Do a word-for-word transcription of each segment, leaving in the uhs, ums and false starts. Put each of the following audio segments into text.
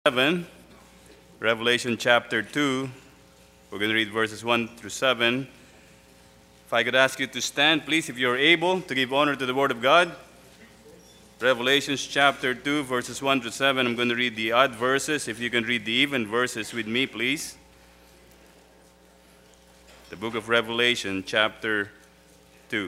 seven, Revelation chapter two. We're going to read verses one through seven. If I could ask you to stand, please, if you're able, to give honor to the Word of God. Revelation chapter two, verses one through seven. I'm going to read the odd verses. If you can read the even verses with me, please. The book of Revelation chapter two.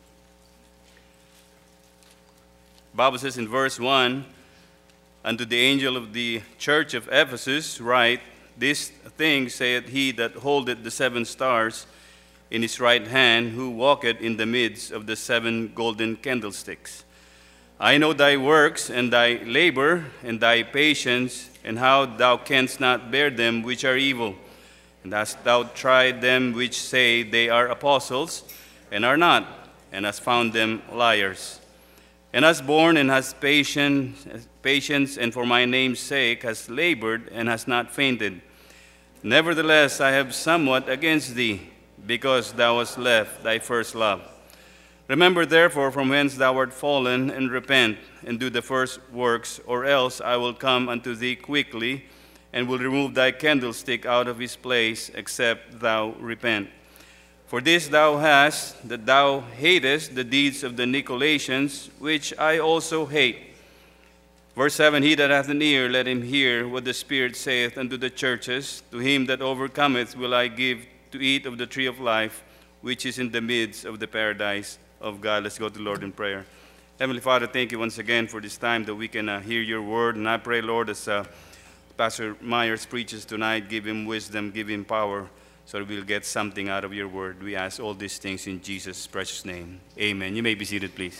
The Bible says in verse one, "Unto the angel of the church of Ephesus write, This thing saith he that holdeth the seven stars in his right hand, who walketh in the midst of the seven golden candlesticks. I know thy works, and thy labor, and thy patience, and how thou canst not bear them which are evil. And hast thou tried them which say they are apostles, and are not, and hast found them liars. And hast borne and hast patience, patience, and for my name's sake hast labored and hast not fainted. Nevertheless, I have somewhat against thee, because thou hast left thy first love. Remember therefore from whence thou art fallen, and repent, and do the first works, or else I will come unto thee quickly, and will remove thy candlestick out of his place, except thou repent. For this thou hast, that thou hatest the deeds of the Nicolaitans, which I also hate." Verse seven, "He that hath an ear, let him hear what the Spirit saith unto the churches. To him that overcometh will I give to eat of the tree of life, which is in the midst of the paradise of God." Let's go to the Lord in prayer. Heavenly Father, thank you once again for this time that we can uh, hear your word. And I pray, Lord, as uh, Pastor Myers preaches tonight, give him wisdom, give him power, so that we'll get something out of your word. We ask all these things in Jesus' precious name. Amen. You may be seated, please.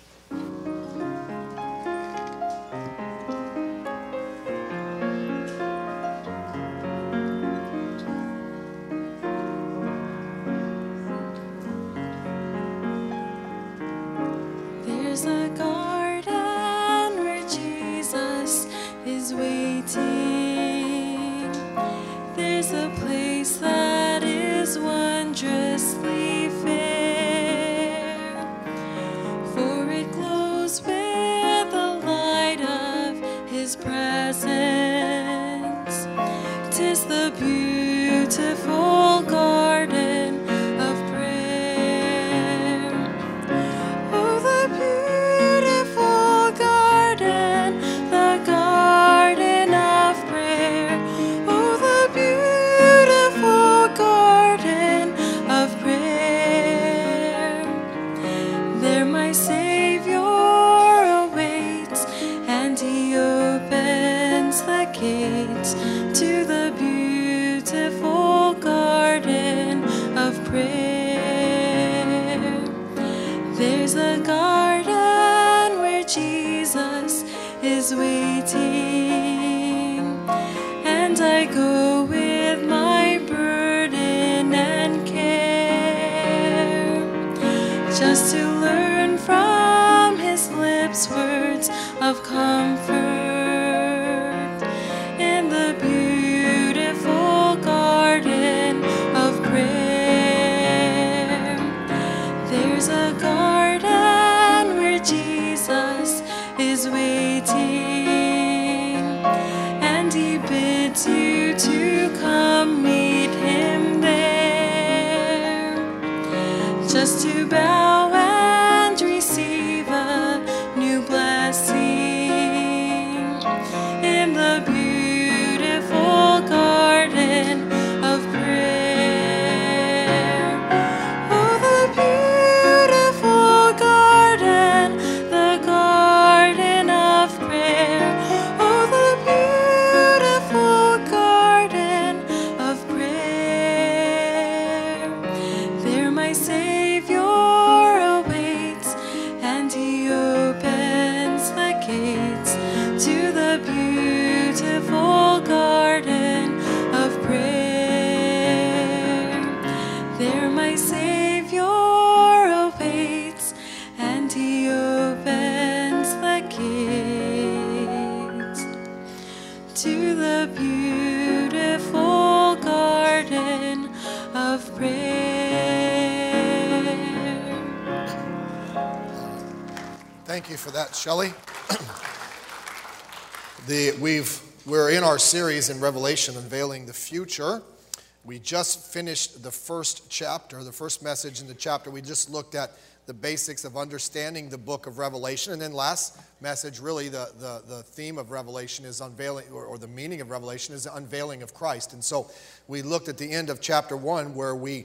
There's a garden where Jesus is waiting. There's a place that is wondrously fair, for it glows with the light of his presence. 'Tis the beautiful garden of prayer. Oh, the beautiful garden, the garden of prayer. Oh, the beautiful garden of prayer. There my Savior awaits, and he opens the gates to the beautiful garden of prayer. There's a garden where Jesus is waiting, and I go with my burden and care, just to learn from his lips words of comfort in the beautiful garden of prayer. There's a garden where Jesus is waiting, and he bids you to come meet him there, just to bow and receive a new blessing in the beautiful garden of prayer. Oh, the beautiful garden, the garden of prayer. Oh, the beautiful garden of prayer. There my Savior awaits, and he opens the gates to the beautiful garden of prayer. There my Savior awaits, and he opens the gates to the beautiful garden of prayer. Thank you for that, Shelley. the, we've We're in our series in Revelation, Unveiling the Future. We just finished the first chapter, the first message in the chapter. We just looked at the basics of understanding the book of Revelation. And then last message, really the, the, the theme of Revelation is unveiling, or, or the meaning of Revelation is the unveiling of Christ. And so we looked at the end of chapter one where we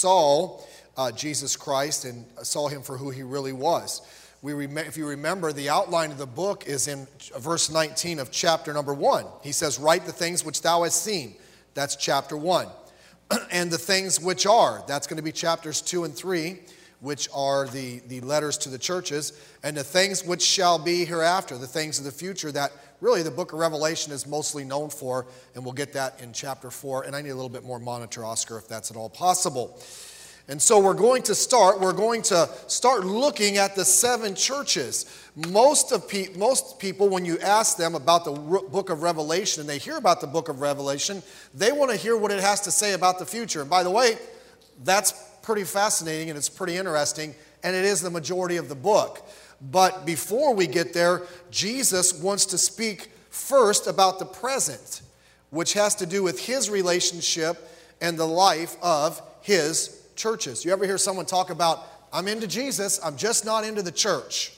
saw uh, Jesus Christ and saw him for who he really was. We rem- if you remember, the outline of the book is in verse nineteen of chapter number one. He says, write the things which thou hast seen. That's chapter one. And the things which are. That's going to be chapters two and three, which are the, the letters to the churches. And the things which shall be hereafter, the things of the future that really the book of Revelation is mostly known for. And we'll get that in chapter four. And I need a little bit more monitor, Oscar, if that's at all possible. And so we're going to start, we're going to start looking at the seven churches. Most of pe- most people, when you ask them about the re- book of Revelation, and they hear about the book of Revelation, they want to hear what it has to say about the future. And by the way, that's pretty fascinating and it's pretty interesting, and it is the majority of the book. But before we get there, Jesus wants to speak first about the present, which has to do with his relationship and the life of his churches. You ever hear someone talk about, I'm into Jesus, I'm just not into the church?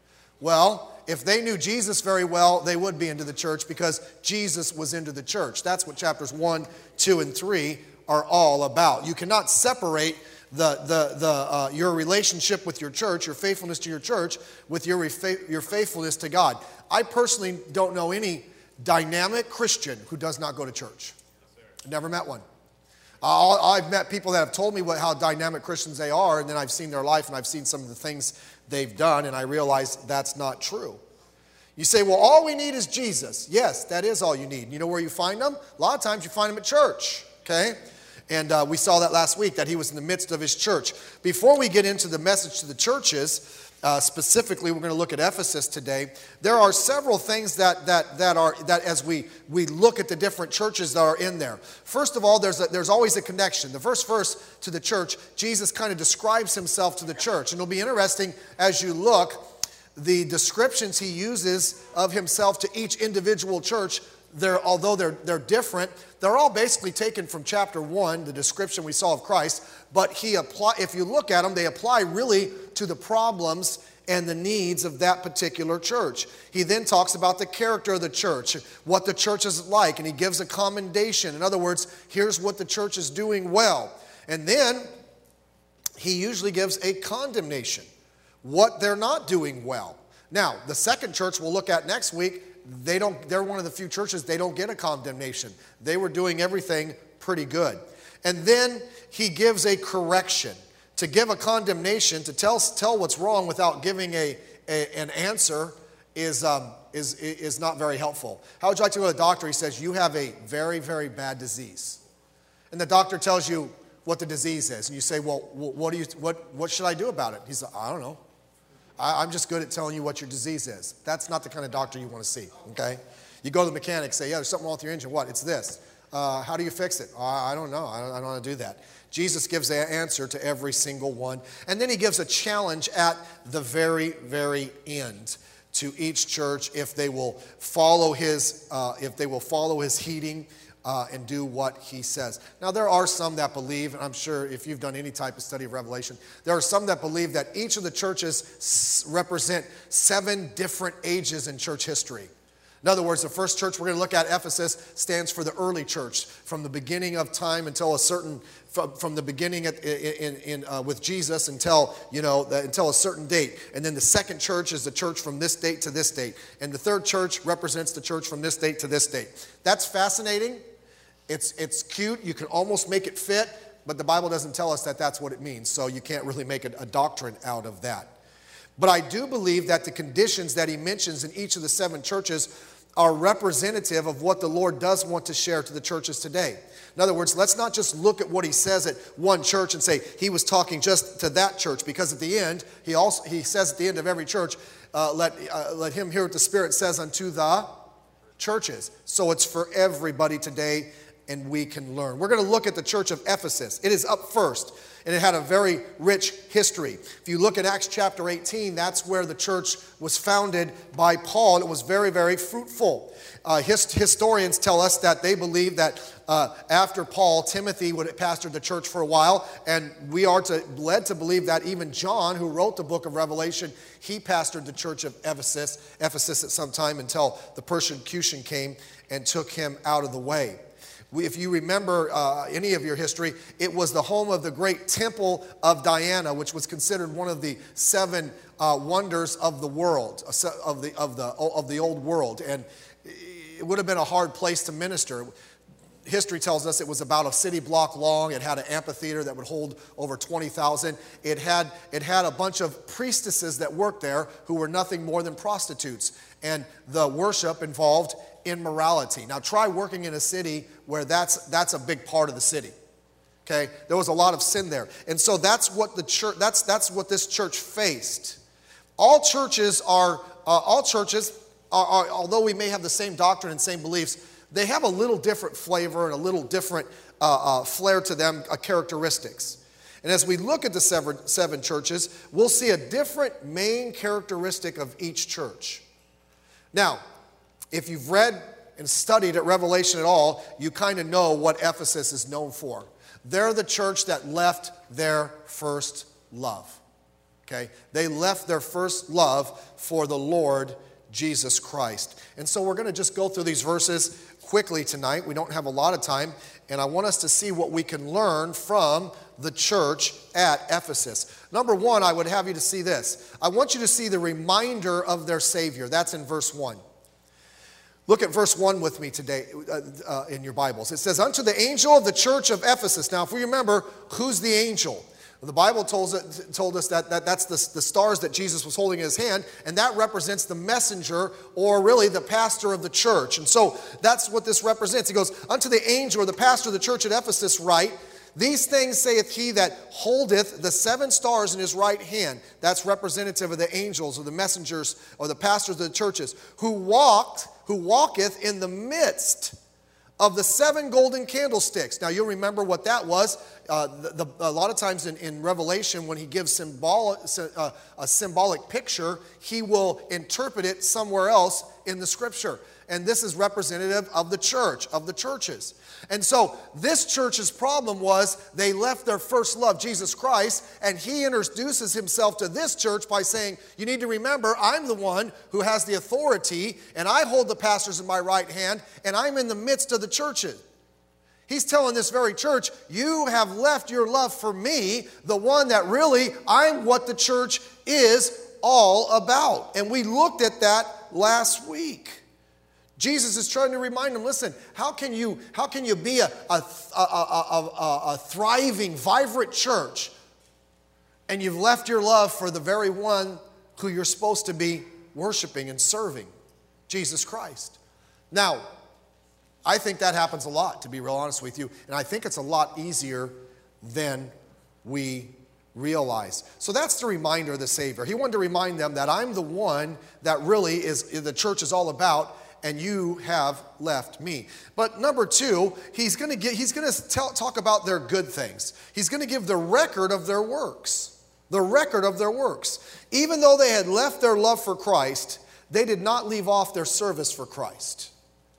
Well, if they knew Jesus very well, they would be into the church because Jesus was into the church. That's what chapters one, two, and three are all about. You cannot separate the, the, the, uh, your relationship with your church, your faithfulness to your church, with your, refa- your faithfulness to God. I personally don't know any dynamic Christian who does not go to church. Never met one. Uh, I've met people that have told me what, how dynamic Christians they are, and then I've seen their life, and I've seen some of the things they've done, and I realize that's not true. You say, well, all we need is Jesus. Yes, that is all you need. You know where you find them? A lot of times you find them at church, okay? And uh, we saw that last week, that he was in the midst of his church. Before we get into the message to the churches, Uh, specifically, we're going to look at Ephesus today. There are several things that that that are that as we we look at the different churches that are in there. First of all, there's a, there's always a connection. The first verse to the church, Jesus kind of describes himself to the church, and it'll be interesting as you look the descriptions he uses of himself to each individual church. They're, although they're they're different, they're all basically taken from chapter one, the description we saw of Christ. But he apply, if you look at them, they apply really to the problems and the needs of that particular church. He then talks about the character of the church, what the church is like, and he gives a commendation. In other words, here's what the church is doing well. And then he usually gives a condemnation, what they're not doing well. Now, the second church we'll look at next week, They don't, they're one of the few churches, they don't get a condemnation. They were doing everything pretty good. And then he gives a correction. To give a condemnation, to tell, tell what's wrong without giving a, a an answer is, um, is, is not very helpful. How would you like to go to the doctor? He says, you have a very, very bad disease. And the doctor tells you what the disease is. And you say, well, what, do you, what, what should I do about it? He's like, I don't know. I'm just good at telling you what your disease is. That's not the kind of doctor you want to see, okay? You go to the mechanic, say, yeah, there's something wrong with your engine. What? It's this. Uh, how do you fix it? Uh, I don't know. I don't, I don't want to do that. Jesus gives the answer to every single one. And then he gives a challenge at the very, very end to each church if they will follow his, uh, if they will follow his heeding Uh, and do what he says. Now, there are some that believe, and I'm sure if you've done any type of study of Revelation, there are some that believe that each of the churches s- represent seven different ages in church history. In other words, the first church we're going to look at, Ephesus, stands for the early church, from the beginning of time until a certain, from, from the beginning at, in, in, uh, with Jesus until, you know, the, until a certain date. And then the second church is the church from this date to this date. And the third church represents the church from this date to this date. That's fascinating. It's it's cute. You can almost make it fit, but the Bible doesn't tell us that that's what it means. So you can't really make a, a doctrine out of that. But I do believe that the conditions that he mentions in each of the seven churches are representative of what the Lord does want to share to the churches today. In other words, let's not just look at what he says at one church and say he was talking just to that church, because at the end, he also he says at the end of every church, uh, let, uh, let him hear what the Spirit says unto the churches. So it's for everybody today. and we can learn. We're going to look at the church of Ephesus. It is up first, and it had a very rich history. If you look at Acts chapter eighteen, that's where the church was founded by Paul, and it was very, very fruitful. Uh, hist- historians tell us that they believe that uh, after Paul, Timothy would have pastored the church for a while, and we are to, led to believe that even John, who wrote the book of Revelation, he pastored the church of Ephesus, Ephesus at some time until the persecution came and took him out of the way. We, if you remember uh, any of your history, it was the home of the great temple of Diana, which was considered one of the seven uh, wonders of the world, of the of the of the old world, and it would have been a hard place to minister. History tells us it was about a city block long. It had an amphitheater that would hold over twenty thousand. It had it had a bunch of priestesses that worked there who were nothing more than prostitutes, and the worship involved immorality. Now try working in a city where that's that's a big part of the city. Okay? There was a lot of sin there. And so that's what the church that's that's what this church faced. All churches are uh, all churches are, are although we may have the same doctrine and same beliefs, they have a little different flavor and a little different uh, uh, flair to them, uh, characteristics. And as we look at the seven, seven churches, we'll see a different main characteristic of each church. Now, if you've read and studied at Revelation at all, you kind of know what Ephesus is known for. They're the church that left their first love. Okay? They left their first love for the Lord Jesus Christ. And so we're going to just go through these verses quickly tonight. We don't have a lot of time, and I want us to see what we can learn from the church at Ephesus. Number one, I would have you to see this. I want you to see the reminder of their Savior. That's in verse one. Look at verse one with me today uh, uh, in your Bibles. It says, "Unto the angel of the church of Ephesus." Now, if we remember, who's the angel? The Bible told us, told us that, that that's the, the stars that Jesus was holding in his hand, and that represents the messenger, or really the pastor of the church. And so that's what this represents. He goes, "Unto the angel or the pastor of the church at Ephesus write, These things saith he that holdeth the seven stars in his right hand." That's representative of the angels or the messengers or the pastors of the churches. "Who walked, who walketh in the midst of the seven golden candlesticks." Now, you'll remember what that was. Uh, the, the, a lot of times in, in Revelation, when he gives symbolic, uh, a symbolic picture, he will interpret it somewhere else in the Scripture. And this is representative of the church, of the churches. And so this church's problem was they left their first love, Jesus Christ, and he introduces himself to this church by saying, you need to remember, I'm the one who has the authority, and I hold the pastors in my right hand, and I'm in the midst of the churches. He's telling this very church, you have left your love for me, the one that really, I'm what the church is all about. And we looked at that last week. Jesus is trying to remind them, listen, how can you, how can you be a, a, a, a, a, a thriving, vibrant church and you've left your love for the very one who you're supposed to be worshiping and serving, Jesus Christ? Now, I think that happens a lot, to be real honest with you, and I think it's a lot easier than we realize. So that's the reminder of the Savior. He wanted to remind them that I'm the one that really is the church is all about, and you have left me. But number two, he's going to get, he's going to tell, talk about their good things. He's going to give the record of their works. The record of their works. Even though they had left their love for Christ, they did not leave off their service for Christ.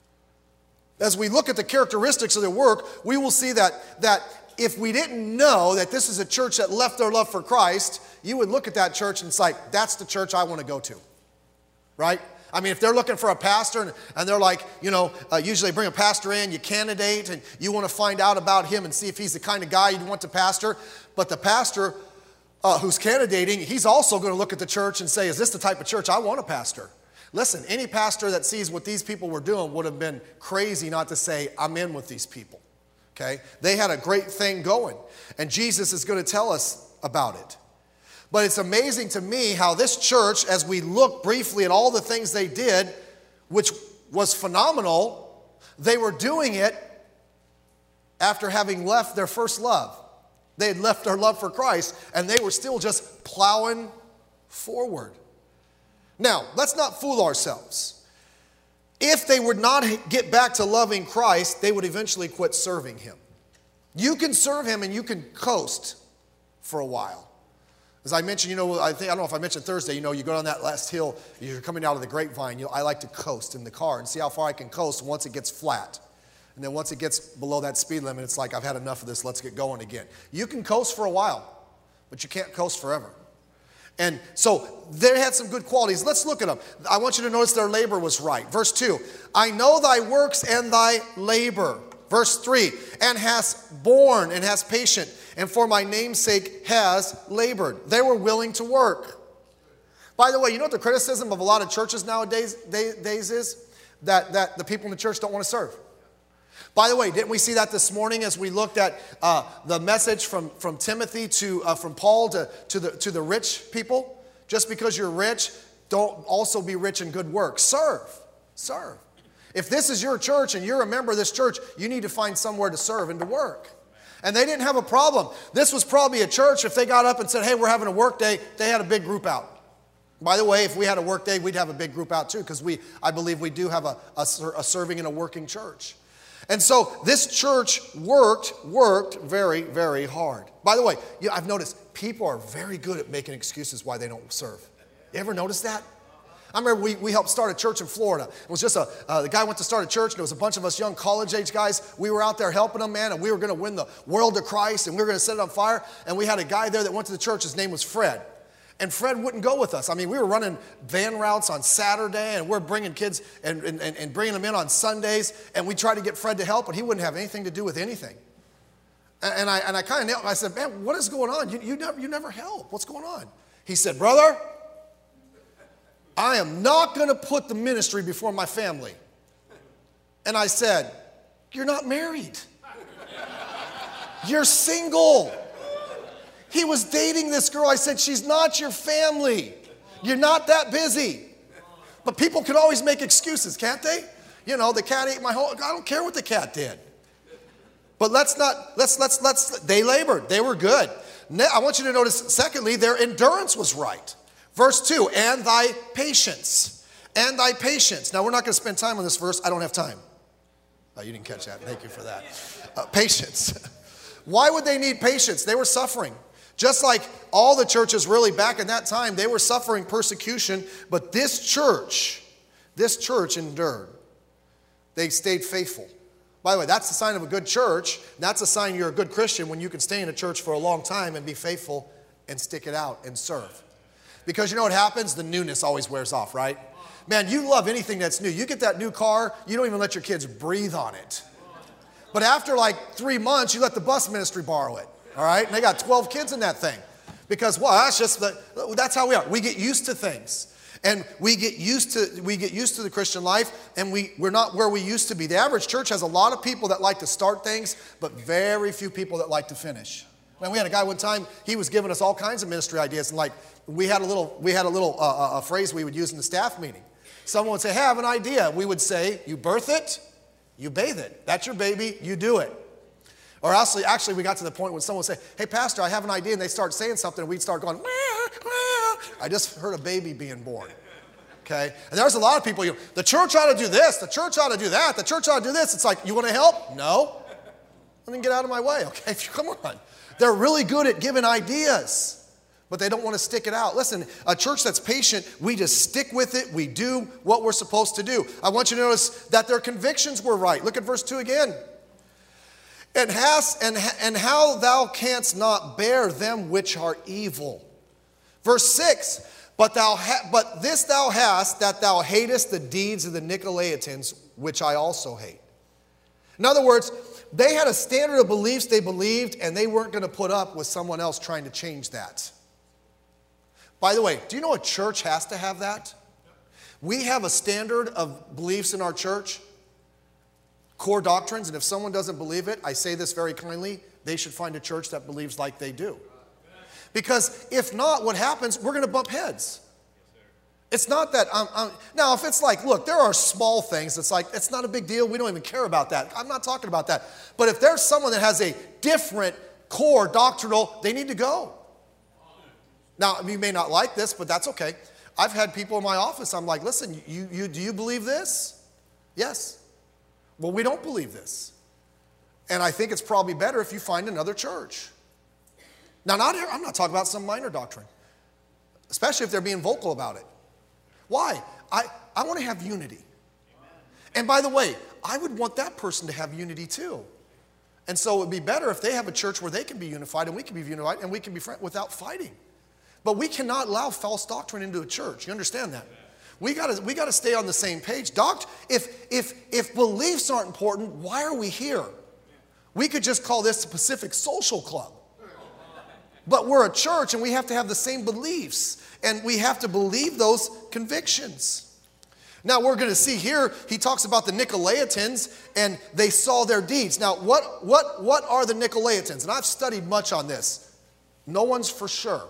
As we look at the characteristics of their work, we will see that, that if we didn't know that this is a church that left their love for Christ, you would look at that church and it's like, that's the church I want to go to. Right? I mean, if they're looking for a pastor and, and they're like, you know, uh, usually bring a pastor in, you candidate, and you want to find out about him and see if he's the kind of guy you'd want to pastor. But the pastor uh, who's candidating, he's also going to look at the church and say, is this the type of church I want to pastor? Listen, any pastor that sees what these people were doing would have been crazy not to say, I'm in with these people. Okay? They had a great thing going. And Jesus is going to tell us about it. But it's amazing to me how this church, as we look briefly at all the things they did, which was phenomenal, they were doing it after having left their first love. They had left their love for Christ, and they were still just plowing forward. Now, let's not fool ourselves. if they would not get back to loving Christ, they would eventually quit serving him. You can serve him and you can coast for a while. As I mentioned, you know, I think I don't know if I mentioned Thursday, you know, you go down that last hill, you're coming out of the grapevine, you know, I like to coast in the car and see how far I can coast once it gets flat. And then once it gets below that speed limit, it's like, I've had enough of this, let's get going again. You can coast for a while, but you can't coast forever. And so they had some good qualities. Let's look at them. I want you to notice their labor was right. Verse two, I know thy works and thy labor. Verse three, and hast borne and hast patient, and for my name's sake has labored. They were willing to work. By the way, you know what the criticism of a lot of churches nowadays days is? That, that the people in the church don't want to serve. By the way, didn't we see that this morning as we looked at uh, the message from, from Timothy to uh, from Paul to, to, the, to the rich people? Just because you're rich, don't also be rich in good works. Serve. Serve. If this is your church and you're a member of this church, you need to find somewhere to serve and to work. And they didn't have a problem. This was probably a church, if they got up and said, hey, we're having a work day, they had a big group out. By the way, if we had a work day, we'd have a big group out too, because we, I believe we do have a, a, a serving and a working church. And so this church worked, worked very, very hard. By the way, you know, I've noticed people are very good at making excuses why they don't serve. You ever notice that? I remember we, we helped start a church in Florida. It was just a, uh, the guy went to start a church, and it was a bunch of us young college-age guys. We were out there helping them, man, and we were going to win the world to Christ, and we were going to set it on fire. And we had a guy there that went to the church. His name was Fred. And Fred wouldn't go with us. I mean, we were running van routes on Saturday, and we're bringing kids and, and, and bringing them in on Sundays, and we tried to get Fred to help, but he wouldn't have anything to do with anything. And, and I, and I kind of, I said, man, what is going on? You, you, never, you never help. What's going on? He said, brother, I am not going to put the ministry before my family. And I said, you're not married. You're single. He was dating this girl. I said, she's not your family. You're not that busy. But people can always make excuses, can't they? You know, the cat ate my whole, I don't care what the cat did. But let's not, let's, let's, let's, they labored. They were good. I want you to notice, secondly, their endurance was right. Verse two, and thy patience. And thy patience. Now, we're not going to spend time on this verse. I don't have time. Oh, you didn't catch that. Thank you for that. Uh, patience. Why would they need patience? They were suffering. Just like all the churches really back in that time, they were suffering persecution. But this church, this church endured. They stayed faithful. By the way, that's the sign of a good church. That's a sign you're a good Christian when you can stay in a church for a long time and be faithful and stick it out and serve. Because you know what happens? The newness always wears off, right? Man, you love anything that's new. You get that new car, you don't even let your kids breathe on it. But after like three months, you let the bus ministry borrow it, all right? And they got twelve kids in that thing. Because, well, that's just the, that's how we are. We get used to things. And we get used to we get used to the Christian life, and we, we're not where we used to be. The average church has a lot of people that like to start things, but very few people that like to finish. Man, we had a guy one time, he was giving us all kinds of ministry ideas, and like we had a little we had a little uh, a phrase we would use in the staff meeting. Someone would say, hey, I have an idea. We would say, you birth it, you bathe it. That's your baby, you do it. Or actually, actually we got to the point when someone would say, hey, pastor, I have an idea, and they start saying something, and we'd start going, wah, wah. I just heard a baby being born. Okay? And there's a lot of people, you know, the church ought to do this, the church ought to do that, the church ought to do this. It's like, you want to help? No. Then get out of my way, okay? Come on. They're really good at giving ideas, but they don't want to stick it out. Listen, a church that's patient, we just stick with it. We do what we're supposed to do. I want you to notice that their convictions were right. Look at verse two again. And, hast, and, and how thou canst not bear them which are evil. Verse six, but, thou ha- but this thou hast, that thou hatest the deeds of the Nicolaitans, which I also hate. In other words, they had a standard of beliefs they believed, and they weren't going to put up with someone else trying to change that. By the way, do you know a church has to have that? We have a standard of beliefs in our church, core doctrines, and if someone doesn't believe it, I say this very kindly, they should find a church that believes like they do. Because if not, what happens, we're going to bump heads. It's not that, um, um, now if it's like, look, there are small things, it's like, it's not a big deal, we don't even care about that. I'm not talking about that. But if there's someone that has a different core doctrinal, they need to go. Now, you may not like this, but that's okay. I've had people in my office, I'm like, listen, you, you, do you believe this? Yes. Well, we don't believe this. And I think it's probably better if you find another church. Now, not here, I'm not talking about some minor doctrine, especially if they're being vocal about it. Why? I, I want to have unity. And by the way, I would want that person to have unity too. And so it would be better if they have a church where they can be unified and we can be unified and we can be friends without fighting. But we cannot allow false doctrine into a church. You understand that? We gotta, we gotta stay on the same page. Doct, if, if, if beliefs aren't important, why are we here? We could just call this the Pacific Social Club. But we're a church and we have to have the same beliefs. And we have to believe those convictions. Now we're going to see here, he talks about the Nicolaitans and they saw their deeds. Now what, what, what are the Nicolaitans? And I've studied much on this. No one's for sure.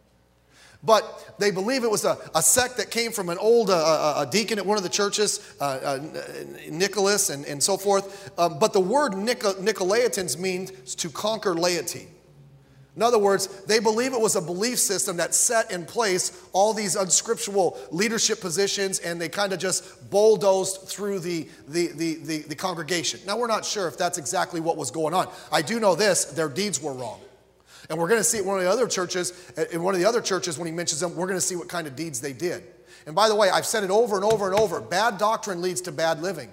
But they believe it was a, a sect that came from an old uh, a deacon at one of the churches, uh, uh, Nicholas and, and so forth. Um, but the word Nico, Nicolaitans means to conquer laity. In other words, they believe it was a belief system that set in place all these unscriptural leadership positions, and they kind of just bulldozed through the, the, the, the, the congregation. Now, we're not sure if that's exactly what was going on. I do know this, their deeds were wrong. And we're going to see at one of the other churches, in one of the other churches when he mentions them, we're going to see what kind of deeds they did. And by the way, I've said it over and over and over, bad doctrine leads to bad living.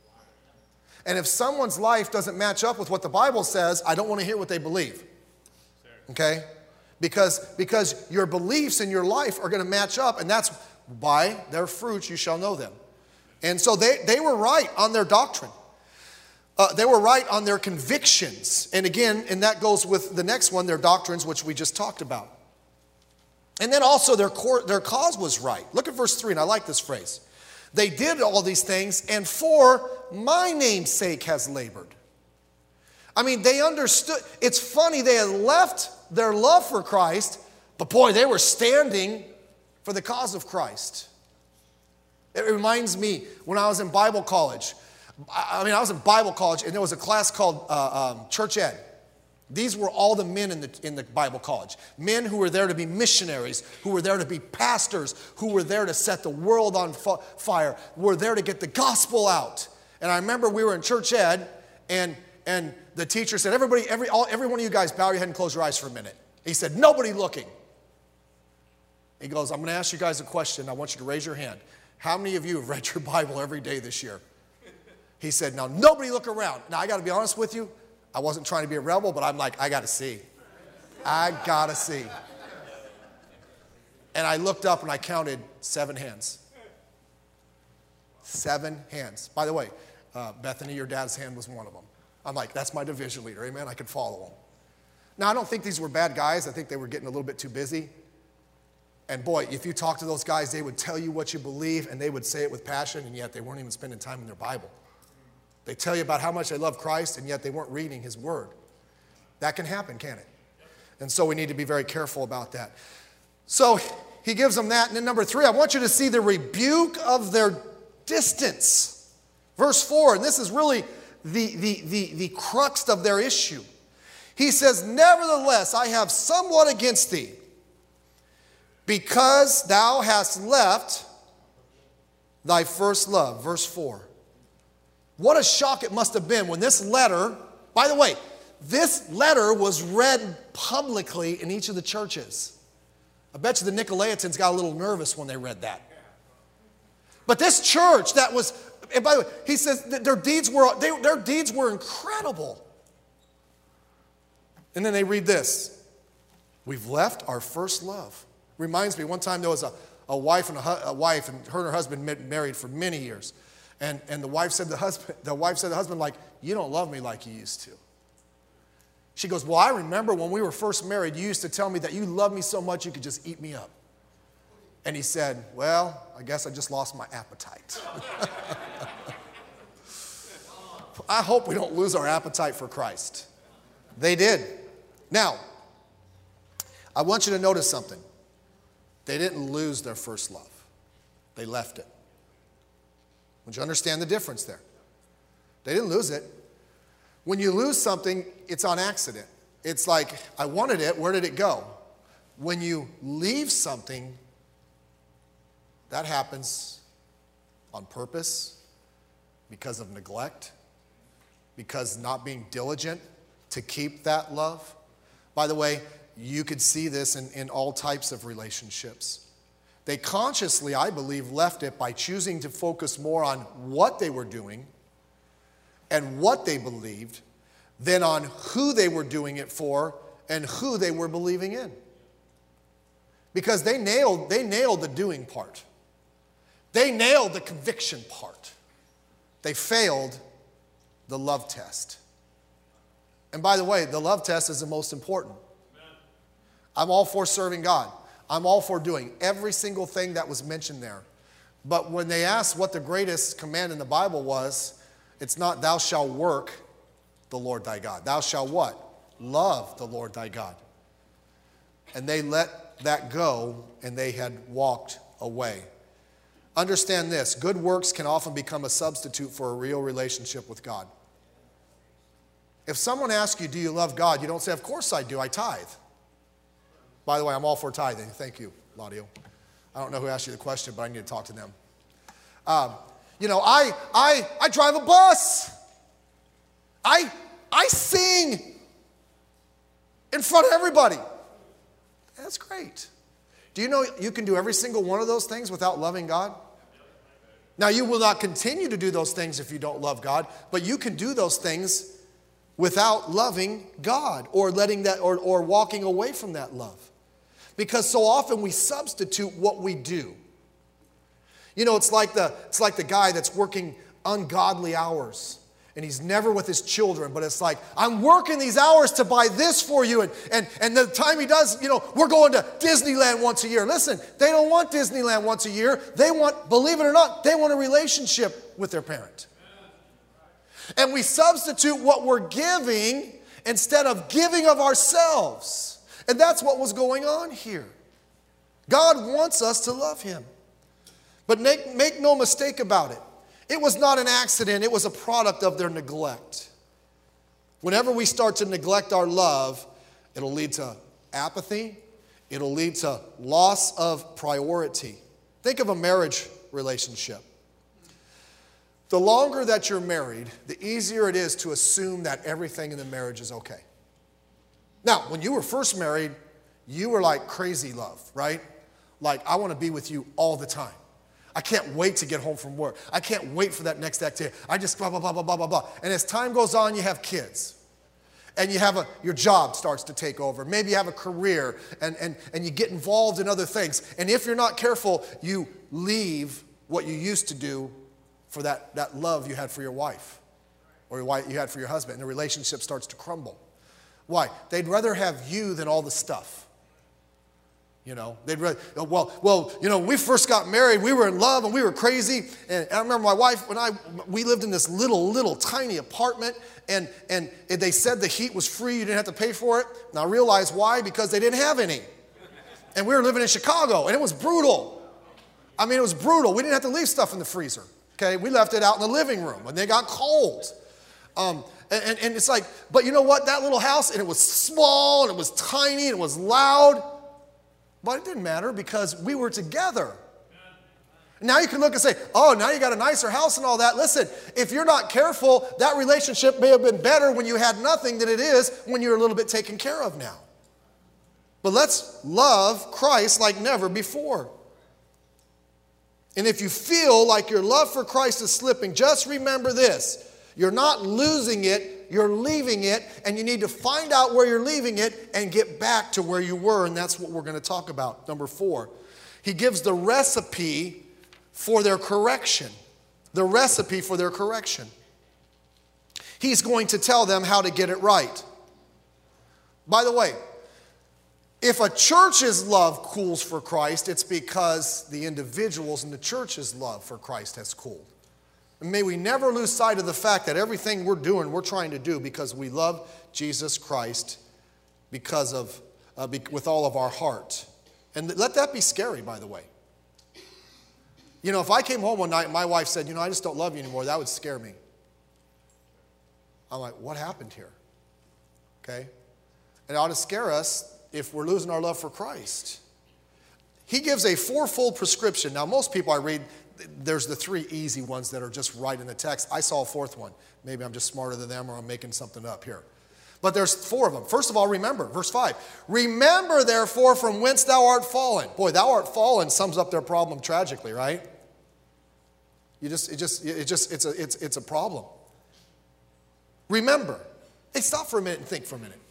And if someone's life doesn't match up with what the Bible says, I don't want to hear what they believe. Okay? Because, because your beliefs in your life are going to match up, and that's by their fruits you shall know them. And so they, they were right on their doctrine. Uh, they were right on their convictions. And again, and that goes with the next one, their doctrines, which we just talked about. And then also their, core, their cause was right. Look at verse three, and I like this phrase. They did all these things, and for my name's sake has labored. I mean, they understood. It's funny, they had left their love for Christ, but boy, they were standing for the cause of Christ. It reminds me when I was in Bible college. I mean, I was in Bible college, and there was a class called uh, um, Church Ed. These were all the men in the, in the Bible college. Men who were there to be missionaries, who were there to be pastors, who were there to set the world on fire, were there to get the gospel out. And I remember we were in Church Ed, and And the teacher said, everybody, every, all, every one of you guys bow your head and close your eyes for a minute. He said, nobody looking. He goes, I'm going to ask you guys a question. I want you to raise your hand. How many of you have read your Bible every day this year? He said, now nobody look around. Now I got to be honest with you. I wasn't trying to be a rebel, but I'm like, I got to see. I got to see. And I looked up and I counted seven hands. Seven hands. By the way, uh, Bethany, your dad's hand was one of them. I'm like, that's my division leader, amen? I can follow him. Now, I don't think these were bad guys. I think they were getting a little bit too busy. And boy, if you talk to those guys, they would tell you what you believe, and they would say it with passion, and yet they weren't even spending time in their Bible. They tell you about how much they love Christ, and yet they weren't reading his word. That can happen, can't it? And so we need to be very careful about that. So he gives them that. And then number three, I want you to see the rebuke of their distance. Verse four, and this is really The, the, the, the crux of their issue. He says, nevertheless, I have somewhat against thee, because thou hast left thy first love. Verse four. What a shock it must have been when this letter, by the way, this letter was read publicly in each of the churches. I bet you the Nicolaitans got a little nervous when they read that. But this church that was, and by the way, he says that their deeds were, they, their deeds were incredible. And then they read this. We've left our first love. Reminds me, one time there was a, a wife and a, a wife, and her and her husband married for many years. And, and the wife said to the husband, the wife said to the husband, like, you don't love me like you used to. She goes, well, I remember when we were first married, you used to tell me that you loved me so much you could just eat me up. And he said, well, I guess I just lost my appetite. I hope we don't lose our appetite for Christ. They did. Now, I want you to notice something. They didn't lose their first love. They left it. Would you understand the difference there? They didn't lose it. When you lose something, it's on accident. It's like, I wanted it, where did it go? When you leave something, that happens on purpose Because of neglect? Because not being diligent to keep that love? By the way, you could see this in, in all types of relationships. They consciously, I believe, left it by choosing to focus more on what they were doing and what they believed than on who they were doing it for and who they were believing in. Because they nailed, they nailed the doing part. They nailed the conviction part. They failed the love test. And by the way, the love test is the most important. I'm all for serving God. I'm all for doing every single thing that was mentioned there. But when they asked what the greatest command in the Bible was, it's not thou shalt work the Lord thy God. Thou shalt what? Love the Lord thy God. And they let that go, and they had walked away. Understand this, good works can often become a substitute for a real relationship with God. If someone asks you, do you love God? You don't say, of course I do, I tithe. By the way, I'm all for tithing. Thank you, Laudio. I don't know who asked you the question, but I need to talk to them. Um, you know, I, I, I drive a bus. I, I sing in front of everybody. That's great. Do you know you can do every single one of those things without loving God? Now, you will not continue to do those things if you don't love God, but you can do those things without loving God or letting that or, or walking away from that love. Because so often we substitute what we do. You know, it's like the it's like the guy that's working ungodly hours. And he's never with his children, but it's like, I'm working these hours to buy this for you. And, and, and the time he does, you know, we're going to Disneyland once a year. Listen, they don't want Disneyland once a year. They want, believe it or not, they want a relationship with their parent. And we substitute what we're giving instead of giving of ourselves. And that's what was going on here. God wants us to love him. But make, make no mistake about it. It was not an accident. It was a product of their neglect. Whenever we start to neglect our love, it'll lead to apathy. It'll lead to loss of priority. Think of a marriage relationship. The longer that you're married, the easier it is to assume that everything in the marriage is okay. Now, when you were first married, you were like crazy love, right? Like, I want to be with you all the time. I can't wait to get home from work. I can't wait for that next activity. I just blah, blah, blah, blah, blah, blah, blah. And as time goes on, you have kids. And you have a, your job starts to take over. Maybe you have a career and, and, and you get involved in other things. And if you're not careful, you leave what you used to do for that, that love you had for your wife or your wife you had for your husband. And the relationship starts to crumble. Why? They'd rather have you than all the stuff. You know, they'd rather, well, well, you know, when we first got married, we were in love and we were crazy. And I remember my wife, when I, we lived in this little, little tiny apartment and, and they said the heat was free, you didn't have to pay for it. And I realized why, because they didn't have any. And we were living in Chicago and it was brutal. I mean, it was brutal. We didn't have to leave stuff in the freezer, okay? We left it out in the living room when they got cold. Um, and, and, and it's like, but you know what? That little house, and it was small and it was tiny and it was loud. But it didn't matter because we were together. Now you can look and say, oh, now you got a nicer house and all that. Listen, if you're not careful, that relationship may have been better when you had nothing than it is when you're a little bit taken care of now. But let's love Christ like never before. And if you feel like your love for Christ is slipping, just remember this. You're not losing it, you're leaving it, and you need to find out where you're leaving it and get back to where you were, and that's what we're going to talk about. Number four, he gives the recipe for their correction. The recipe for their correction. He's going to tell them how to get it right. By the way, if a church's love cools for Christ, it's because the individuals in the church's love for Christ has cooled. May we never lose sight of the fact that everything we're doing, we're trying to do because we love Jesus Christ because of, uh, be, with all of our heart. And let that be scary, by the way. You know, if I came home one night and my wife said, you know, I just don't love you anymore, that would scare me. I'm like, what happened here? Okay? And it ought to scare us if we're losing our love for Christ. He gives a fourfold prescription. Now, most people I read, there's the three easy ones that are just right in the text. I saw a fourth one. Maybe I'm just smarter than them or I'm making something up here. But there's four of them. First of all, remember, verse five. Remember, therefore, from whence thou art fallen. Boy, thou art fallen sums up their problem tragically, right? You just, it just, it just, it's a, it's, it's a problem. Remember. Hey, stop for a minute and think for a minute.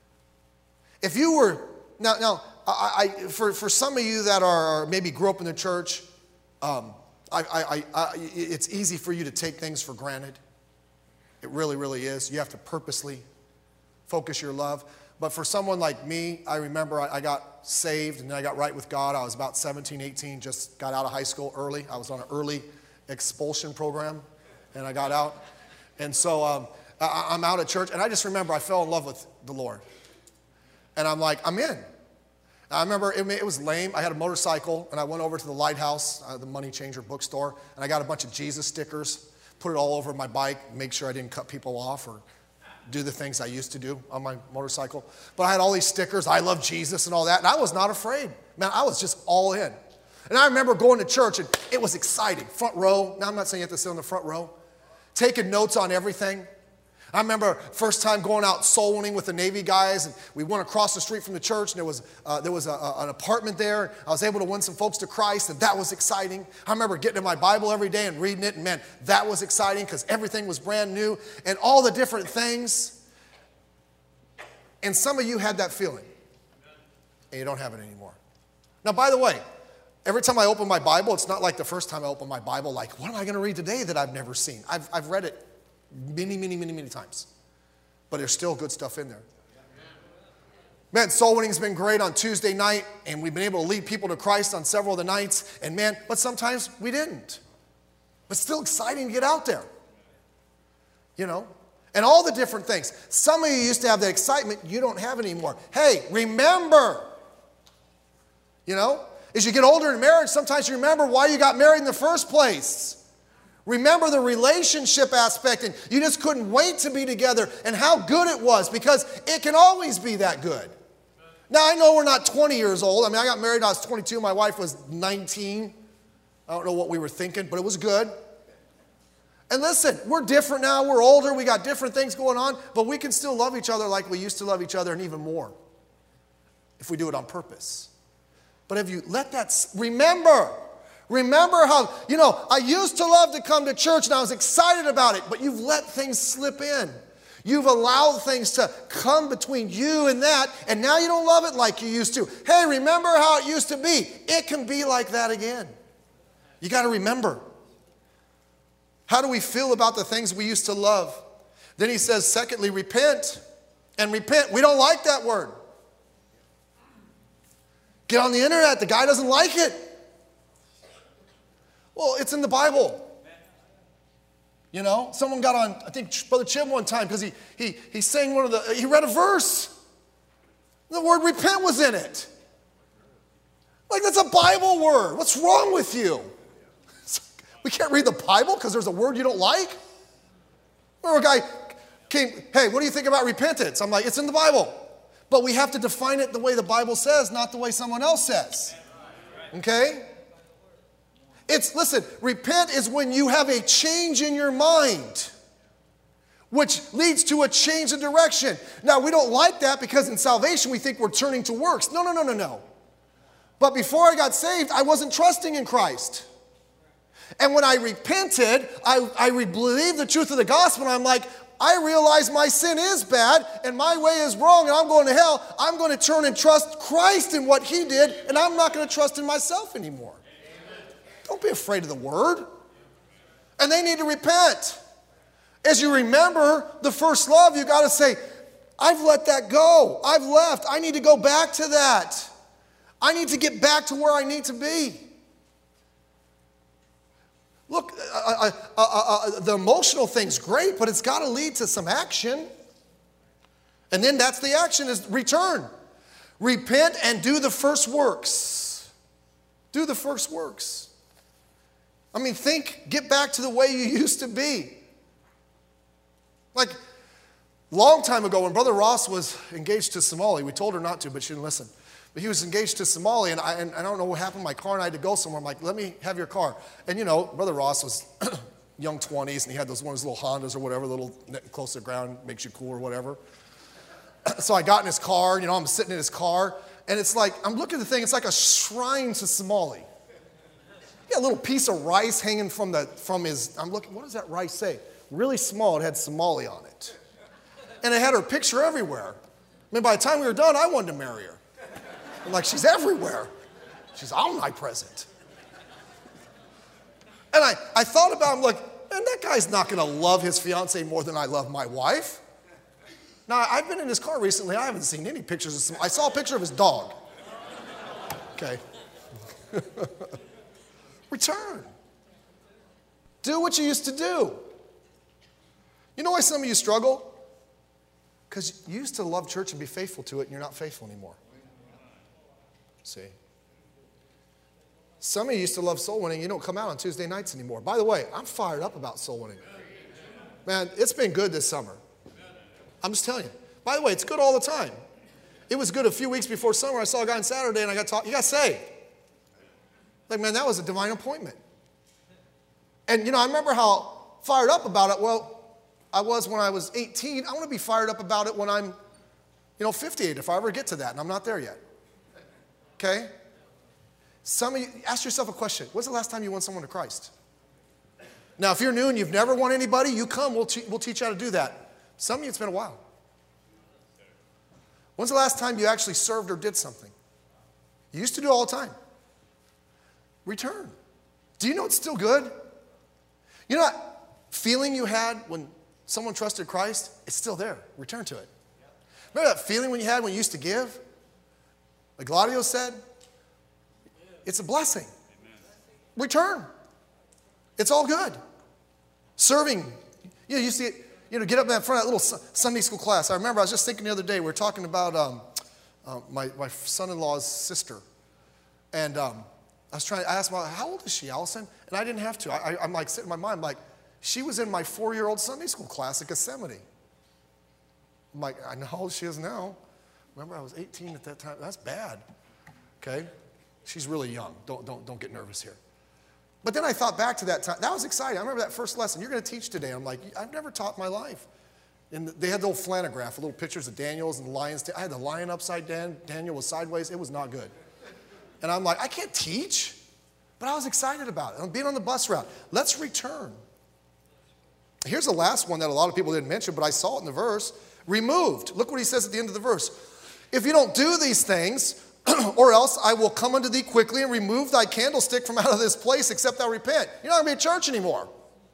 If you were, now, now, I, I for, for some of you that are maybe grew up in the church, um, I, I, I, it's easy for you to take things for granted. It really, really is. You have to purposely focus your love. But for someone like me, I remember I, I got saved and then I got right with God. I was about seventeen, eighteen, just got out of high school early. I was on an early expulsion program and I got out. And so um, I, I'm out at church and I just remember I fell in love with the Lord. And I'm like, I'm in. I remember it, it was lame. I had a motorcycle and I went over to the Lighthouse, uh, the Money Changer bookstore, and I got a bunch of Jesus stickers, put it all over my bike, make sure I didn't cut people off or do the things I used to do on my motorcycle. But I had all these stickers, I love Jesus and all that, and I was not afraid. Man, I was just all in. And I remember going to church, and it was exciting. Front row. Now, I'm not saying you have to sit in the front row. Taking notes on everything. I remember first time going out soul winning with the Navy guys, and we went across the street from the church, and there was uh, there was a, a, an apartment there. I was able to win some folks to Christ, and that was exciting. I remember getting in my Bible every day and reading it, and man, that was exciting because everything was brand new, and all the different things. And some of you had that feeling, and you don't have it anymore. Now, by the way, every time I open my Bible, it's not like the first time I open my Bible, like, what am I going to read today that I've never seen? I've, I've read it many, many, many, many times. But there's still good stuff in there. Man, soul winning's been great on Tuesday night, and we've been able to lead people to Christ on several of the nights. And man, but sometimes we didn't. But still exciting to get out there. You know? And all the different things. Some of you used to have that excitement. You don't have it anymore. Hey, remember. You know? As you get older in marriage, sometimes you remember why you got married in the first place. Remember the relationship aspect, and you just couldn't wait to be together and how good it was, because it can always be that good. Now, I know we're not twenty years old. I mean, I got married when I was twenty-two. My wife was nineteen. I don't know what we were thinking, but it was good. And listen, we're different now. We're older. We got different things going on, but we can still love each other like we used to love each other, and even more if we do it on purpose. But have you let that, remember, remember how, you know, I used to love to come to church and I was excited about it, but you've let things slip in. You've allowed things to come between you and that, and now you don't love it like you used to. Hey, remember how it used to be? It can be like that again. You got to remember. How do we feel about the things we used to love? Then he says, secondly, repent. And repent, we don't like that word. Get on the internet, the guy doesn't like it. Well, it's in the Bible. You know, someone got on, I think Brother Chim one time, because he, he, he sang one of the, he read a verse. The word repent was in it. Like, that's a Bible word. What's wrong with you? We can't read the Bible because there's a word you don't like? Or a guy came, hey, what do you think about repentance? I'm like, it's in the Bible. But we have to define it the way the Bible says, not the way someone else says. Okay? It's, listen, repent is when you have a change in your mind, which leads to a change in direction. Now, we don't like that because in salvation we think we're turning to works. No, no, no, no, no. But before I got saved, I wasn't trusting in Christ. And when I repented, I, I believed the truth of the gospel, and I'm like, I realize my sin is bad, and my way is wrong, and I'm going to hell. I'm going to turn and trust Christ in what he did, and I'm not going to trust in myself anymore. Amen. Don't be afraid of the word. And they need to repent. As you remember the first love, you got to say, I've let that go. I've left. I need to go back to that. I need to get back to where I need to be. Look, uh, uh, uh, uh, the emotional thing's great, but it's got to lead to some action. And then that's the action, is return. Repent and do the first works. Do the first works. I mean, think, get back to the way you used to be. Like, long time ago when Brother Ross was engaged to Somali, we told her not to, but she didn't listen. But he was engaged to Somali, and I, and I don't know what happened to my car, and I had to go somewhere. I'm like, let me have your car. And, you know, Brother Ross was young twenties, and he had those one of those little Hondas or whatever, little close to the ground, makes you cool or whatever. So I got in his car, you know, I'm sitting in his car, and it's like, I'm looking at the thing, it's like a shrine to Somali. He had a little piece of rice hanging from the from his, I'm looking, what does that rice say? Really small, it had Somali on it. And it had her picture everywhere. I mean, by the time we were done, I wanted to marry her. I'm like, she's everywhere. She's omnipresent. And I, I thought about him like, man, that guy's not going to love his fiance more than I love my wife. Now, I've been in his car recently. I haven't seen any pictures of some. I saw a picture of his dog. Okay. Return. Do what you used to do. You know why some of you struggle? Because you used to love church and be faithful to it, and you're not faithful anymore. See? Some of you used to love soul winning. You don't come out on Tuesday nights anymore. By the way, I'm fired up about soul winning. Man, it's been good this summer. I'm just telling you. By the way, it's good all the time. It was good a few weeks before summer. I saw a guy on Saturday, and I got taught, he got saved. Like, man, that was a divine appointment. And, you know, I remember how fired up about it. Well, I was when I was eighteen. I want to be fired up about it when I'm, you know, fifty-eight, if I ever get to that, and I'm not there yet. Okay? Some of you, ask yourself a question. When's the last time you won someone to Christ? Now, if you're new and you've never won anybody, you come, we'll, te- we'll teach you how to do that. Some of you, it's been a while. When's the last time you actually served or did something? You used to do it all the time. Return. Do you know it's still good? You know that feeling you had when someone trusted Christ? It's still there. Return to it. Remember that feeling when you had when you used to give? Like Gladio said? It's a blessing. Return. It's all good. Serving. You know, you see it, you know, get up in that front of that little Sunday school class. I remember I was just thinking the other day, we were talking about um, uh, my, my son-in-law's sister. And um, I was trying, I asked about, how old is she, Allison? And I didn't have to. I, I, I'm like sitting in my mind, I'm like, she was in my four-year-old Sunday school class at Gethsemane. I'm like, I know how old she is now. Remember, I was eighteen at that time. That's bad. Okay? She's really young. Don't, don't, don't get nervous here. But then I thought back to that time. That was exciting. I remember that first lesson. You're going to teach today. I'm like, I've never taught in my life. And they had the old flannograph, little pictures of Daniel's and the lions. I had the lion upside down. Daniel was sideways. It was not good. And I'm like, I can't teach. But I was excited about it. I'm being on the bus route. Let's return. Here's the last one that a lot of people didn't mention, but I saw it in the verse. Removed. Look what he says at the end of the verse. If you don't do these things, or else I will come unto thee quickly and remove thy candlestick from out of this place, except thou repent. You're not going to be at church anymore.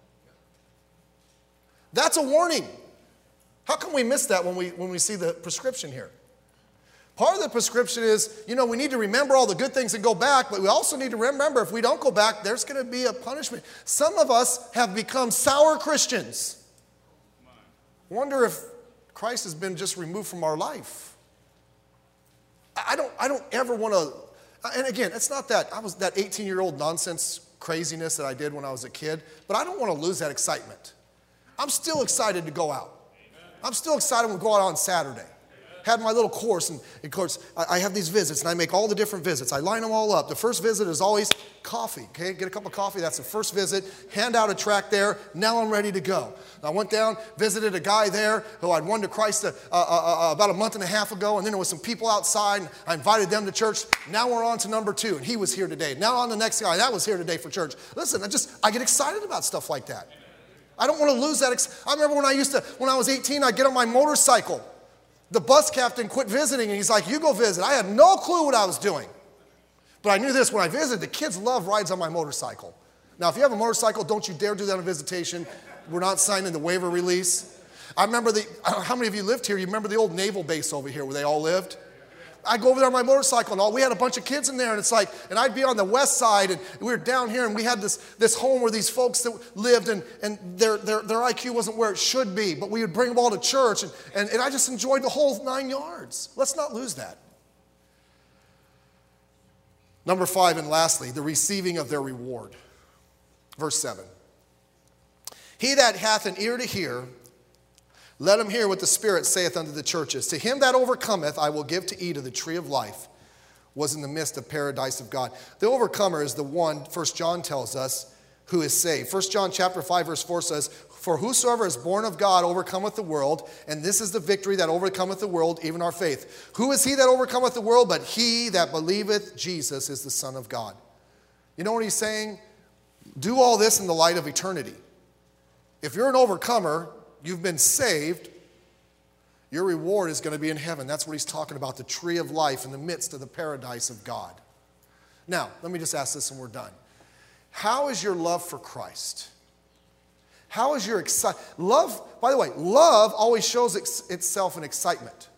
That's a warning. How come we miss that when we, when we see the prescription here? Part of the prescription is, you know, we need to remember all the good things and go back, but we also need to remember if we don't go back, there's going to be a punishment. Some of us have become sour Christians. Wonder if Christ has been just removed from our life. I don't, I don't ever want to, and again, it's not that, I was that eighteen-year-old nonsense craziness that I did when I was a kid, but I don't want to lose that excitement. I'm still excited to go out. I'm still excited when we go out on Saturday. Had my little course, and of course, I, I have these visits, and I make all the different visits. I line them all up. The first visit is always coffee, okay? Get a cup of coffee, that's the first visit. Hand out a tract there, now I'm ready to go. I went down, visited a guy there who I'd won to Christ uh, uh, uh, about a month and a half ago, and then there was some people outside, and I invited them to church. Now we're on to number two, and he was here today. Now on the next guy, that was here today for church. Listen, I just, I get excited about stuff like that. I don't want to lose that. Ex- I remember when I used to, when I was eighteen, I'd get on my motorcycle. The bus captain quit visiting, and he's like, you go visit. I had no clue what I was doing. But I knew this, when I visited, the kids love rides on my motorcycle. Now, if you have a motorcycle, don't you dare do that on visitation. We're not signing the waiver release. I remember the, how many of you lived here? You remember the old naval base over here where they all lived? I'd go over there on my motorcycle, and all, we had a bunch of kids in there, and it's like, and I'd be on the west side, and we were down here, and we had this, this home where these folks that lived, and, and their, their, their I Q wasn't where it should be, but we would bring them all to church, and, and, and I just enjoyed the whole nine yards. Let's not lose that. Number five, and lastly, the receiving of their reward. Verse seven. He that hath an ear to hear, let him hear what the Spirit saith unto the churches. To him that overcometh, I will give to eat of the tree of life, was in the midst of paradise of God. The overcomer is the one, First John tells us, who is saved. First John chapter five, verse four says, "For whosoever is born of God overcometh the world, and this is the victory that overcometh the world, even our faith. Who is he that overcometh the world? But he that believeth Jesus is the Son of God." You know what he's saying? Do all this in the light of eternity. If you're an overcomer, you've been saved, your reward is going to be in heaven. That's what he's talking about, the tree of life in the midst of the paradise of God. Now, let me just ask this and we're done. How is your love for Christ? How is your excitement? Love, by the way, love always shows ex- itself in excitement.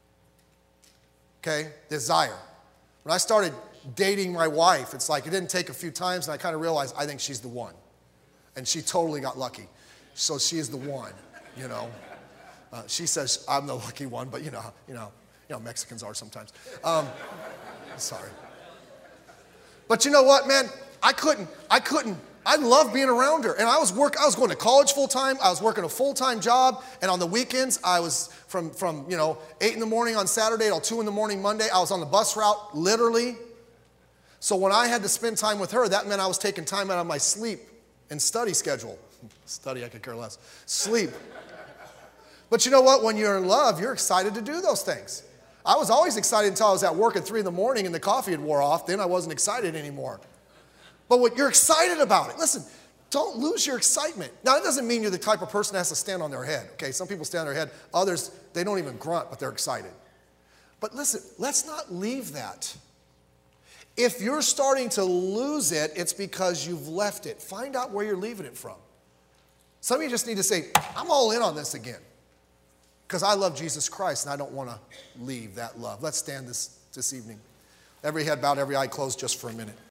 Okay? Desire. When I started dating my wife, it's like it didn't take a few times and I kind of realized I think she's the one. And she totally got lucky. So she is the one, you know. Uh, she says I'm the lucky one, but you know, you know, you know, Mexicans are sometimes. Um, sorry. But you know what, man? I couldn't, I couldn't, I loved being around her. And I was work, I was going to college full time. I was working a full-time job. And on the weekends, I was from, from, you know, eight in the morning on Saturday till two in the morning Monday. I was on the bus route, literally. So when I had to spend time with her, that meant I was taking time out of my sleep and study schedule. Study, I could care less. Sleep. But you know what? When you're in love, you're excited to do those things. I was always excited until I was at work at three in the morning and the coffee had wore off. Then I wasn't excited anymore. But what you're excited about it. Listen, don't lose your excitement. Now, it doesn't mean you're the type of person that has to stand on their head. Okay, some people stand on their head. Others, they don't even grunt, but they're excited. But listen, let's not leave that. If you're starting to lose it, it's because you've left it. Find out where you're leaving it from. Some of you just need to say, I'm all in on this again. Because I love Jesus Christ and I don't want to leave that love. Let's stand this, this evening. Every head bowed, every eye closed just for a minute.